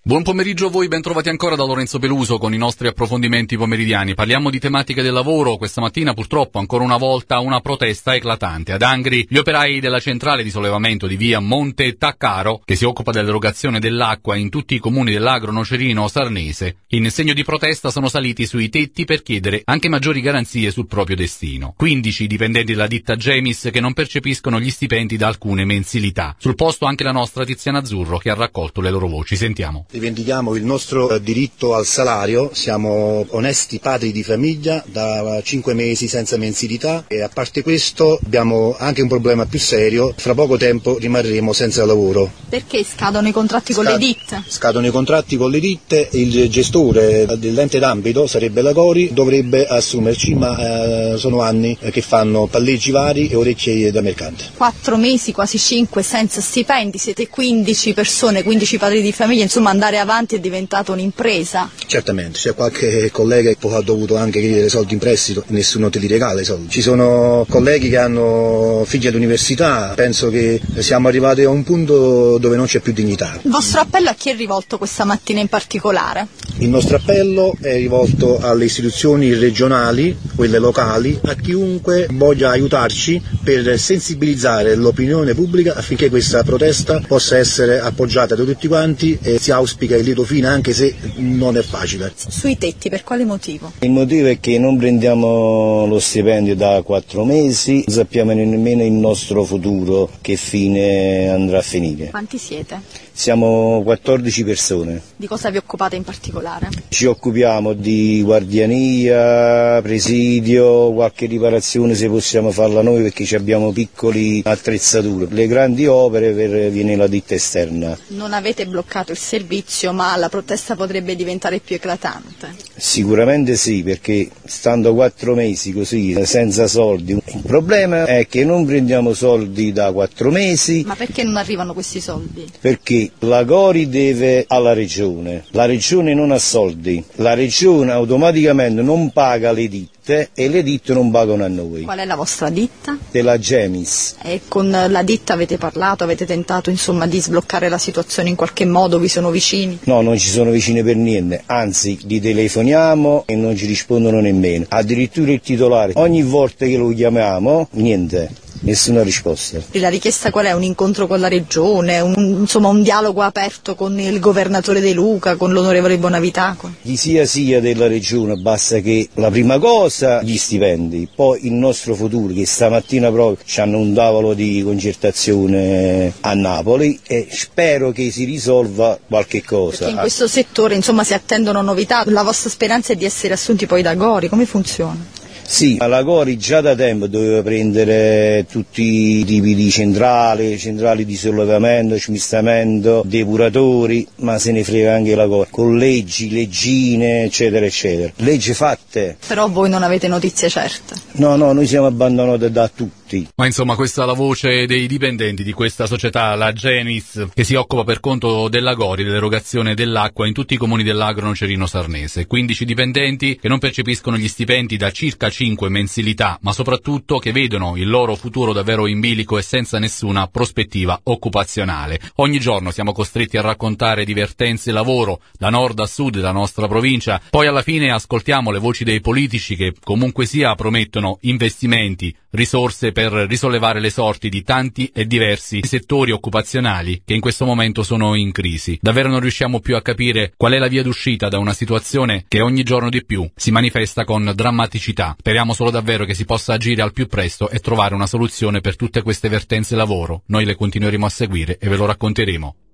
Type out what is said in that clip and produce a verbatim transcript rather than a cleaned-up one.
Buon pomeriggio a voi, ben trovati ancora da Lorenzo Peluso con i nostri approfondimenti pomeridiani. Parliamo di tematiche del lavoro. Questa mattina purtroppo ancora una volta una protesta eclatante. Ad Angri gli operai della centrale di sollevamento di via Monte Taccaro, che si occupa dell'erogazione dell'acqua in tutti i comuni dell'agro nocerino sarnese, in segno di protesta sono saliti sui tetti per chiedere anche maggiori garanzie sul proprio destino. quindici dipendenti della ditta Gemis che non percepiscono gli stipendi da alcune mensilità. Sul posto anche la nostra Tiziana Azzurro che ha raccolto le loro voci. Sentiamo. Rivendichiamo il nostro diritto al salario, siamo onesti padri di famiglia da cinque mesi senza mensilità e a parte questo abbiamo anche un problema più serio, fra poco tempo rimarremo senza lavoro. Perché scadono i contratti Scad- con le ditte? Scadono i contratti con le ditte, il gestore dell'ente d'ambito, sarebbe la Gori, dovrebbe assumerci, ma eh, sono anni che fanno palleggi vari e orecchie da mercante. Quattro mesi, quasi cinque, senza stipendi, siete quindici persone, quindici padri di famiglia, insomma andare avanti è diventato un'impresa. Certamente, c'è qualche collega che ha dovuto anche chiedere soldi in prestito, nessuno te li regala i soldi. Ci sono colleghi che hanno figli all'università, penso che siamo arrivati a un punto dove non c'è più dignità. Il vostro appello a chi è rivolto questa mattina in particolare? Il nostro appello è rivolto alle istituzioni regionali, quelle locali, a chiunque voglia aiutarci per sensibilizzare l'opinione pubblica affinché questa protesta possa essere appoggiata da tutti quanti e si auspica il lieto fine, anche se non è facile. Sui tetti, per quale motivo? Il motivo è che non prendiamo lo stipendio da quattro mesi, non sappiamo nemmeno il nostro futuro, che fine andrà a finire. Quanti siete? Siamo quattordici persone. Di cosa vi occupate in particolare? Ci occupiamo di guardiania, presidio, qualche riparazione se possiamo farla noi perché abbiamo piccoli attrezzature. Le grandi opere per viene la ditta esterna. Non avete bloccato il servizio, ma la protesta potrebbe diventare più eclatante. Sicuramente sì, perché stando quattro mesi così senza soldi, il problema è che non prendiamo soldi da quattro mesi. Ma perché non arrivano questi soldi? Perché la Gori deve alla regione, la regione non ha soldi, la regione automaticamente non paga le ditte e le ditte non pagano a noi. Qual è la vostra ditta? Della Gemis. E con la ditta avete parlato, avete tentato insomma di sbloccare la situazione in qualche modo, vi sono vicini? No, non ci sono vicini per niente, anzi li telefoniamo e non ci rispondono nemmeno, addirittura il titolare, ogni volta che lo chiamiamo, niente. Nessuna risposta. E la richiesta qual è? Un incontro con la regione, un, insomma un dialogo aperto con il governatore De Luca, con l'onorevole Bonavità? Chi sia sia della regione, basta che la prima cosa gli stipendi, poi il nostro futuro, che stamattina proprio ci hanno un tavolo di concertazione a Napoli e spero che si risolva qualche cosa. Perché in questo settore insomma si attendono novità, la vostra speranza è di essere assunti poi da Gori, come funziona? Sì, la Gori già da tempo doveva prendere tutti i tipi di centrali, centrali di sollevamento, smistamento, depuratori, ma se ne frega anche la Gori, con leggi, leggine, eccetera, eccetera. Leggi fatte. Però voi non avete notizie certe. No, no, noi siamo abbandonati da tutti. Ma insomma questa è la voce dei dipendenti di questa società, la Gemis, che si occupa per conto della Gori dell'erogazione dell'acqua in tutti i comuni dell'agro nocerino sarnese. quindici dipendenti che non percepiscono gli stipendi da circa cinque mensilità, ma soprattutto che vedono il loro futuro davvero in bilico e senza nessuna prospettiva occupazionale. Ogni giorno siamo costretti a raccontare divertenze e lavoro da nord a sud della nostra provincia, poi alla fine ascoltiamo le voci dei politici che comunque sia promettono investimenti, risorse per risollevare le sorti di tanti e diversi settori occupazionali che in questo momento sono in crisi. Davvero non riusciamo più a capire qual è la via d'uscita da una situazione che ogni giorno di più si manifesta con drammaticità. Speriamo solo davvero che si possa agire al più presto e trovare una soluzione per tutte queste vertenze lavoro. Noi le continueremo a seguire e ve lo racconteremo.